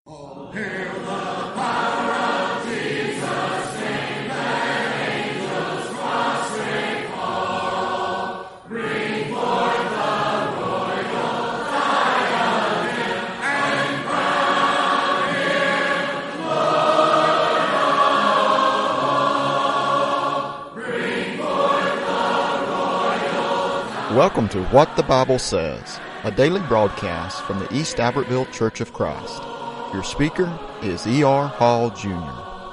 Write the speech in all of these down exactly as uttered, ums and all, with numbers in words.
Oh, hail the power of Jesus' name, let angels prostrate fall. Bring forth the royal diadem and crown him Lord of all. Bring forth the royal diadem. Welcome to What the Bible Says, a daily broadcast from the East Albertville Church of Christ. Your speaker is E R Hall, Junior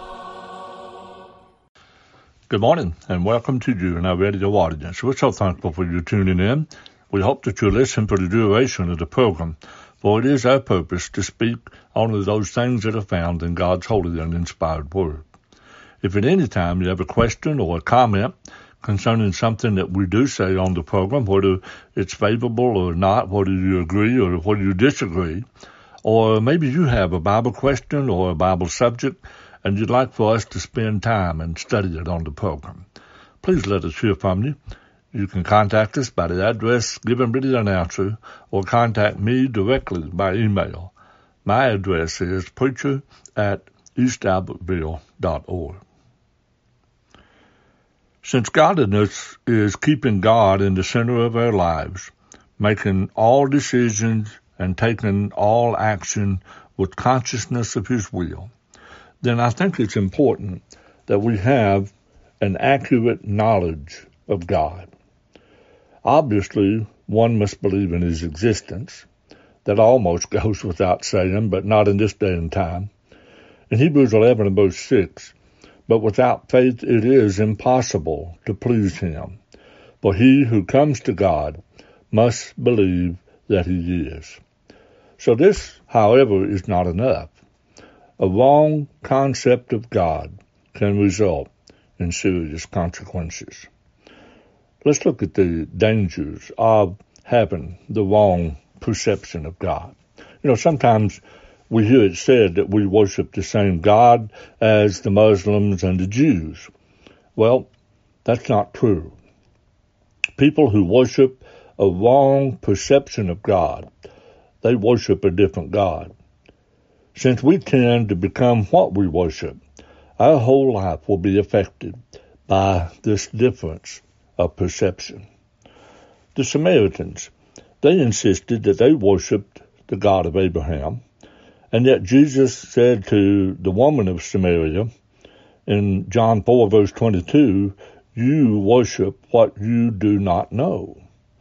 Good morning, and welcome to you and our radio audience. We're so thankful for you tuning in. We hope that you'll listen for the duration of the program, for it is our purpose to speak only those things that are found in God's holy and inspired word. If at any time you have a question or a comment concerning something that we do say on the program, whether it's favorable or not, whether you agree or whether you disagree, or maybe you have a Bible question or a Bible subject and you'd like for us to spend time and study it on the program, please let us hear from you. You can contact us by the address given by the announcer or contact me directly by email. My address is preacher at east albertville dot org. Since godliness is keeping God in the center of our lives, making all decisions and taking all action with consciousness of His will, then I think it's important that we have an accurate knowledge of God. Obviously, one must believe in His existence. That almost goes without saying, but not in this day and time. In Hebrews eleven and verse six, but without faith it is impossible to please Him. For he who comes to God must believe that He is. So this, however, is not enough. A wrong concept of God can result in serious consequences. Let's look at the dangers of having the wrong perception of God. You know, sometimes we hear it said that we worship the same God as the Muslims and the Jews. Well, that's not true. People who worship a wrong perception of God, they worship a different God. Since we tend to become what we worship, our whole life will be affected by this difference of perception. The Samaritans, they insisted that they worshiped the God of Abraham, and yet Jesus said to the woman of Samaria in John four, verse twenty-two, you worship what you do not know.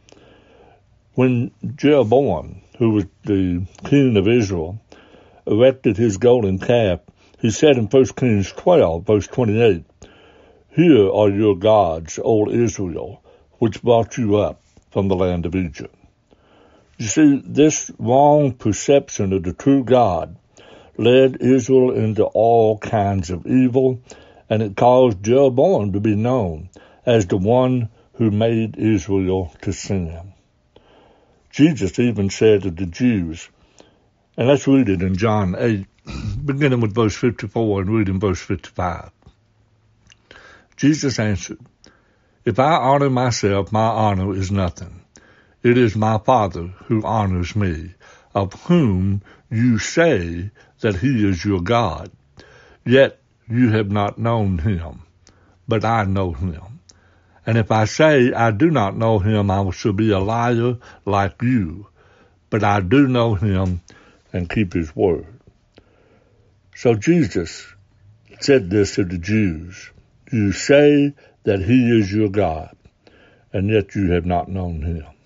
When Jeroboam, who was the king of Israel, erected his golden calf, he said in First Kings twelve, verse twenty-eight, here are your gods, O Israel, which brought you up from the land of Egypt. You see, this wrong perception of the true God led Israel into all kinds of evil, and it caused Jeroboam to be known as the one who made Israel to sin. Jesus even said to the Jews, and let's read it in John eight, beginning with verse fifty-four and reading verse fifty-five. Jesus answered, if I honor myself, my honor is nothing. It is my Father who honors me, of whom you say that He is your God. Yet you have not known Him, but I know Him. And if I say I do not know Him, I shall be a liar like you. But I do know Him and keep His word. So Jesus said this to the Jews. You say that He is your God, and yet you have not known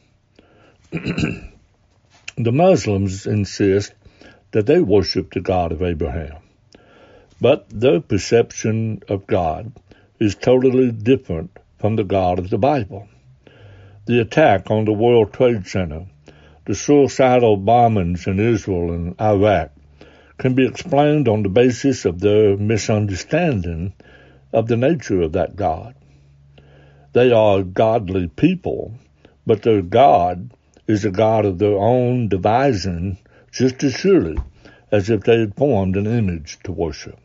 Him. The Muslims insist that they worship the God of Abraham, but their perception of God is totally different from the God of the Bible. The attack on the World Trade Center, the suicidal bombings in Israel and Iraq can be explained on the basis of their misunderstanding of the nature of that God. They are godly people, but their God is a God of their own devising just as surely as if they had formed an image to worship.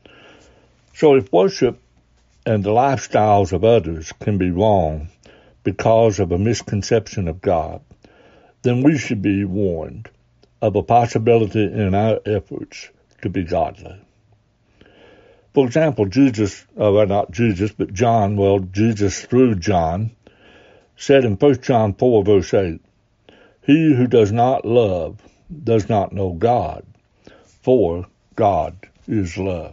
So if worship and the lifestyles of others can be wrong because of a misconception of God, then we should be warned of a possibility in our efforts to be godly. For example, Jesus, uh, well, not Jesus, but John, well, Jesus through John, said in First John four, verse eight, "He who does not love does not know God, for God is love."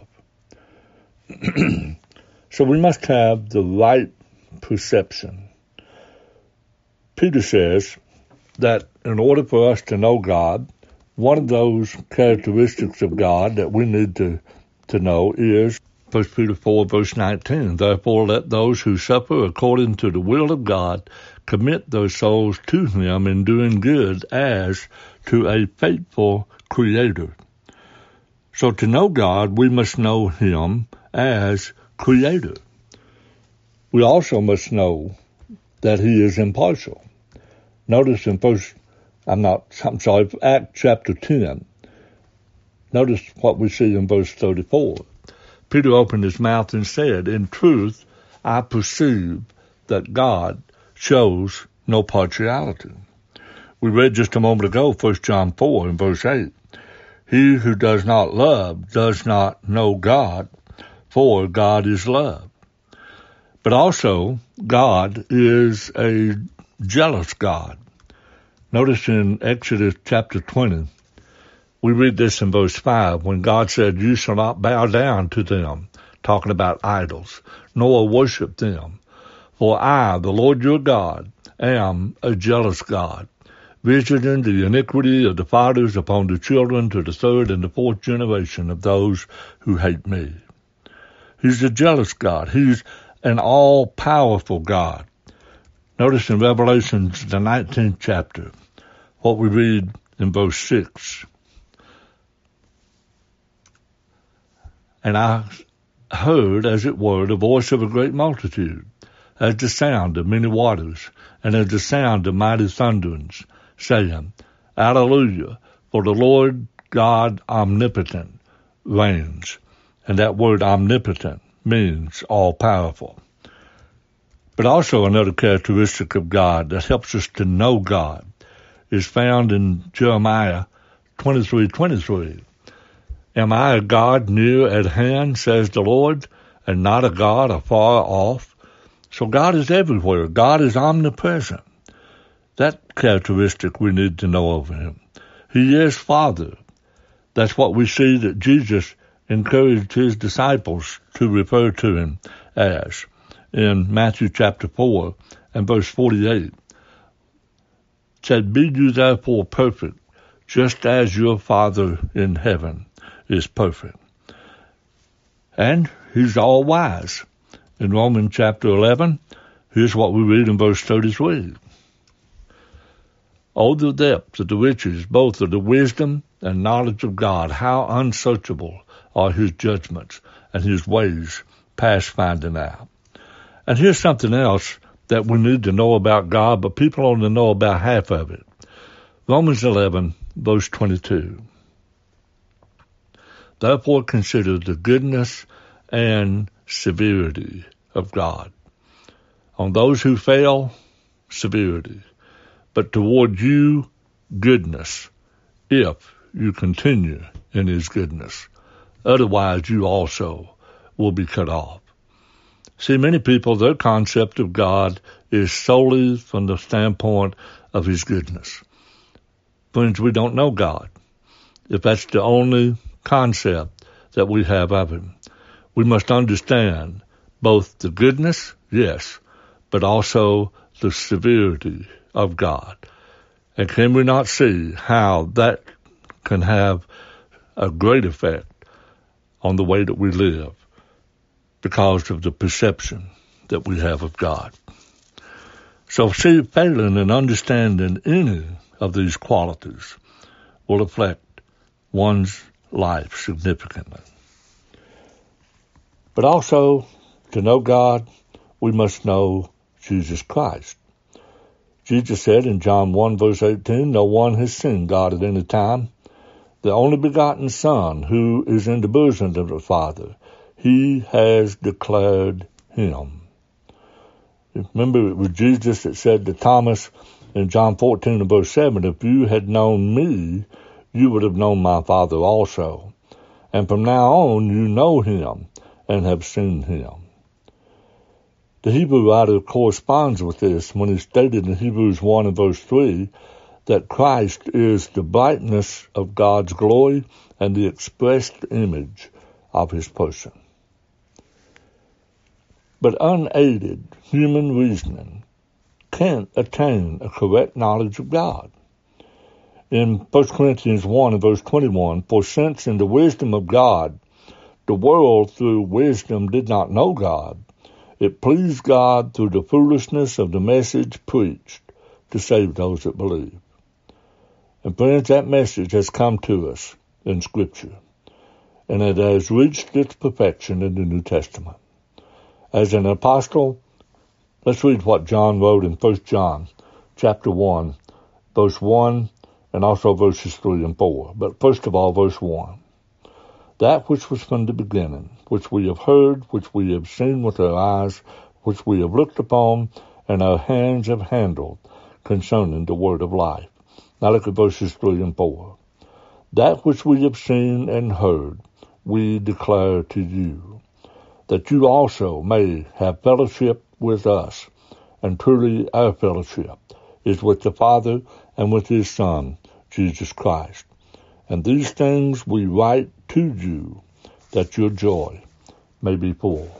So we must have the right perception. Peter says that in order for us to know God, one of those characteristics of God that we need to, to know is First Peter four, verse nineteen, "Therefore let those who suffer according to the will of God commit their souls to him in doing good as to a faithful Creator." So to know God, we must know him as Creator. We also must know that he is impartial. Notice in first, I'm not, I'm sorry, Acts chapter ten. Notice what we see in verse thirty-four. Peter opened his mouth and said, "In truth, I perceive that God shows no partiality." We read just a moment ago, First John four and verse eight. "He who does not love does not know God, for God is love." But also, God is a jealous God. Notice in Exodus chapter twenty, we read this in verse five, when God said, "You shall not bow down to them," talking about idols, "nor worship them. For I, the Lord your God, am a jealous God, visiting the iniquity of the fathers upon the children to the third and the fourth generation of those who hate me." He's a jealous God. He's an all-powerful God. Notice in Revelation, the nineteenth chapter, what we read in verse six. "And I heard, as it were, the voice of a great multitude, as the sound of many waters, and as the sound of mighty thunderings, saying, Alleluia, for the Lord God omnipotent reigns." And that word omnipotent means all-powerful. But also another characteristic of God that helps us to know God is found in Jeremiah twenty-three twenty-three. "Am I a God near at hand, says the Lord, and not a God afar off?" So God is everywhere. God is omnipresent. That characteristic we need to know of him. He is Father. That's what we see that Jesus encouraged his disciples to refer to him as in Matthew chapter four and verse forty-eight. Said, "Be you therefore perfect, just as your Father in heaven is perfect." And he's all wise. In Romans chapter eleven, here's what we read in verse thirty-three. "Oh, the depth of the riches, both of the wisdom and knowledge of God, how unsearchable are his judgments and his ways past finding out." And here's something else that we need to know about God, but people only know about half of it. Romans eleven, verse twenty-two. "Therefore consider the goodness and severity of God. On those who fail, severity, but toward you, goodness, if you continue in his goodness. Otherwise, you also will be cut off." See, many people, their concept of God is solely from the standpoint of his goodness. Friends, we don't know God. If that's the only concept that we have of him, we must understand both the goodness, yes, but also the severity of God. And can we not see how that can have a great effect on the way that we live because of the perception that we have of God? So see, failing in understanding any of these qualities will affect one's life significantly. But also, to know God, we must know Jesus Christ. Jesus said in John one, verse eighteen, "No one has seen God at any time. The only begotten Son, who is in the bosom of the Father, he has declared him." Remember, it was Jesus that said to Thomas in John fourteen and verse seven, "If you had known me, you would have known my Father also. And from now on you know him and have seen him. The Hebrew writer corresponds with this when he stated in Hebrews one and verse three that Christ is the brightness of God's glory and the expressed image of his person. But unaided human reasoning can't attain a correct knowledge of God. In First Corinthians one and verse twenty-one, for since in the wisdom of God, the world through wisdom did not know God, it pleased God through the foolishness of the message preached to save those that believe. And friends, that message has come to us in Scripture, and it has reached its perfection in the New Testament. As an apostle, let's read what John wrote in First John chapter one, verse one, and also verses three and four. But first of all, verse one. That which was from the beginning, which we have heard, which we have seen with our eyes, which we have looked upon, and our hands have handled, concerning the word of life. Now look at verses three and four. That which we have seen and heard, we declare to you, that you also may have fellowship with us. And truly our fellowship is with the Father and with his Son, Jesus Christ. And these things we write to you, that your joy may be full.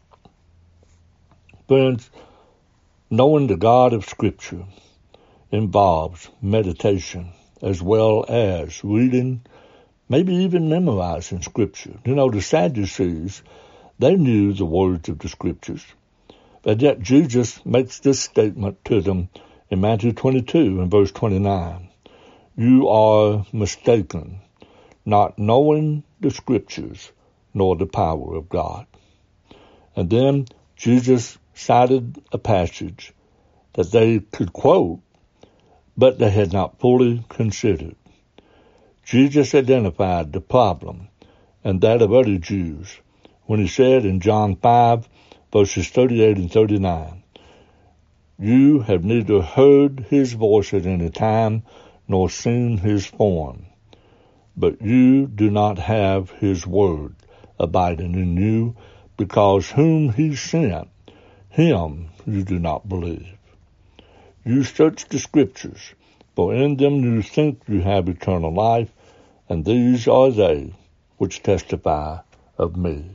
Friends, knowing the God of Scripture involves meditation as well as reading, maybe even memorizing Scripture. You know, the Sadducees, they knew the words of the Scriptures. But yet Jesus makes this statement to them in Matthew twenty-two and verse twenty-nine. You are mistaken, not knowing the Scriptures nor the power of God. And then Jesus cited a passage that they could quote, but they had not fully considered. Jesus identified the problem and that of other Jews when he said in John five, verses thirty-eight and thirty-nine, you have neither heard his voice at any time nor seen his form, but you do not have his word abiding in you, because whom he sent, him you do not believe. You search the Scriptures, for in them you think you have eternal life, and these are they which testify of me.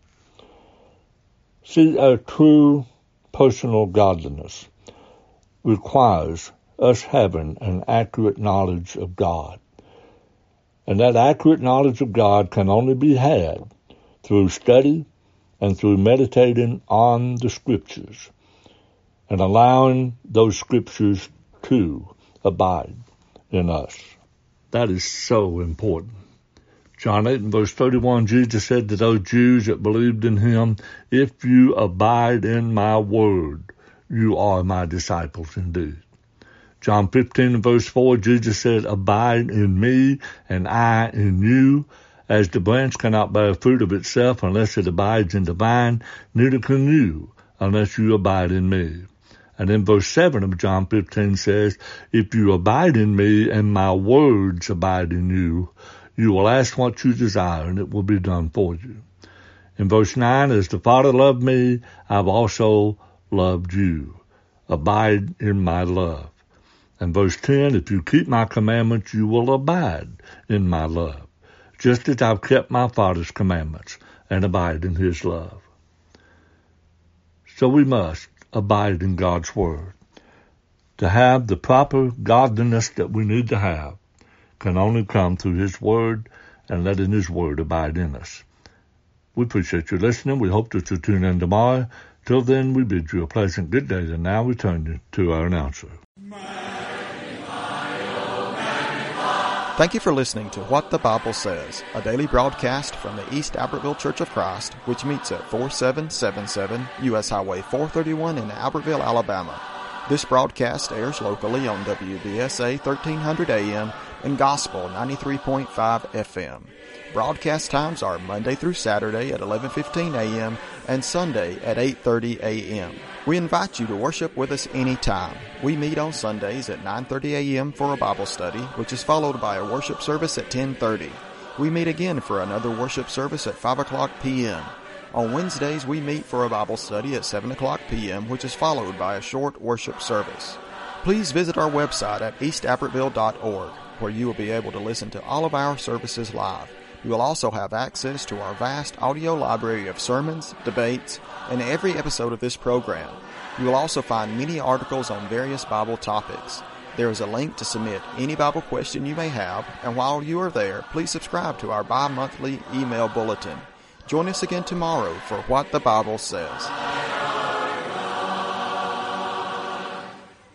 See, our true personal godliness requires us having an accurate knowledge of God. And that accurate knowledge of God can only be had through study and through meditating on the Scriptures and allowing those Scriptures to abide in us. That is so important. John eight and verse thirty-one, Jesus said to those Jews that believed in him, if you abide in my word, you are my disciples indeed. John fifteen and verse four, Jesus said, abide in me and I in you. As the branch cannot bear fruit of itself unless it abides in the vine, neither can you unless you abide in me. And then verse seven of John fifteen says, if you abide in me and my words abide in you, you will ask what you desire and it will be done for you. In verse nine, as the Father loved me, I've also loved you. Abide in my love. And verse ten, if you keep my commandments, you will abide in my love, just as I've kept my Father's commandments and abide in his love. So we must abide in God's word. To have the proper godliness that we need to have can only come through his word and letting his word abide in us. We appreciate you listening. We hope that you'll tune in tomorrow. Till then, we bid you a pleasant good day, and now we turn to our announcer. Thank you for listening to What the Bible Says, a daily broadcast from the East Albertville Church of Christ, which meets at forty-seven seventy-seven U S Highway four thirty-one in Albertville, Alabama. This broadcast airs locally on W B S A thirteen hundred A M and Gospel ninety-three point five F M. Broadcast times are Monday through Saturday at eleven fifteen a.m. and Sunday at eight thirty a.m. We invite you to worship with us anytime. We meet on Sundays at nine thirty a.m. for a Bible study, which is followed by a worship service at ten thirty. We meet again for another worship service at five o'clock p.m. On Wednesdays, we meet for a Bible study at seven o'clock p.m., which is followed by a short worship service. Please visit our website at east albertville dot org, where you will be able to listen to all of our services live. You will also have access to our vast audio library of sermons, debates, and every episode of this program. You will also find many articles on various Bible topics. There is a link to submit any Bible question you may have, and while you are there, please subscribe to our bi-monthly email bulletin. Join us again tomorrow for What the Bible Says.